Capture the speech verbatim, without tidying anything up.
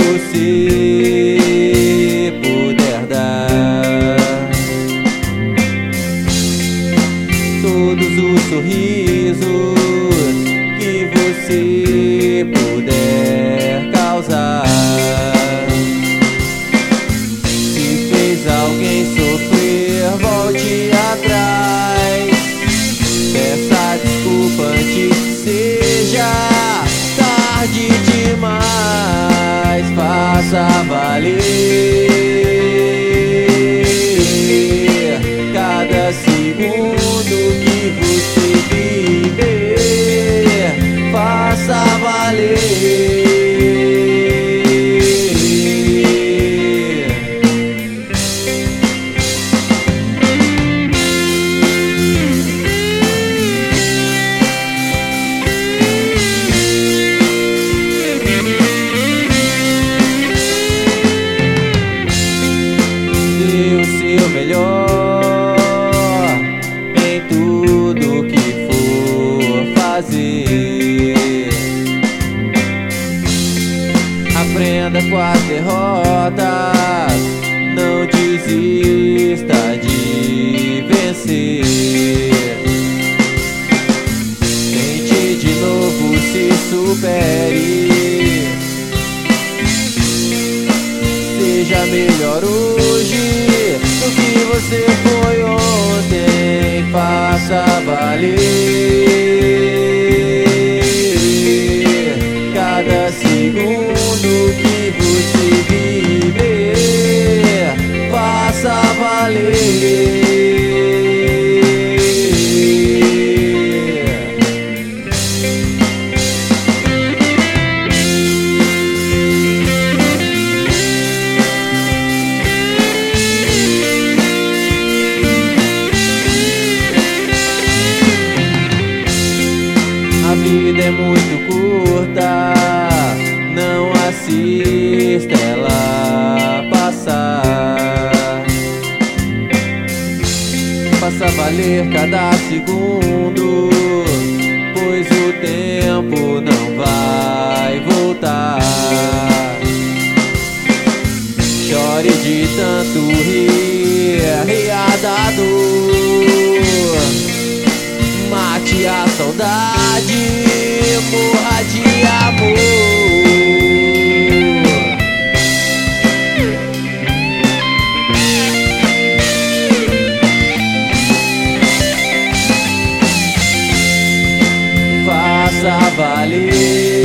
você puder dar, todos os sorrisos que você puder causar. Se fez alguém sofrer, volte atrás, peça desculpa antes que seja tarde demais. Faça valer cada segundo que você viver. Faça valer. O melhor em tudo que for fazer. Aprenda com as derrotas, não desista de vencer. Tente de novo, se supere, seja melhor hoje do que você foi ontem. Faça valer cada segundo que você viver. Faça valer. A vida é muito curta, não assista ela passar. Faça valer cada segundo, pois o tempo não vai voltar. Chore de tanto rir, ria da dor, mate a saudade, morra de amor. Faça valer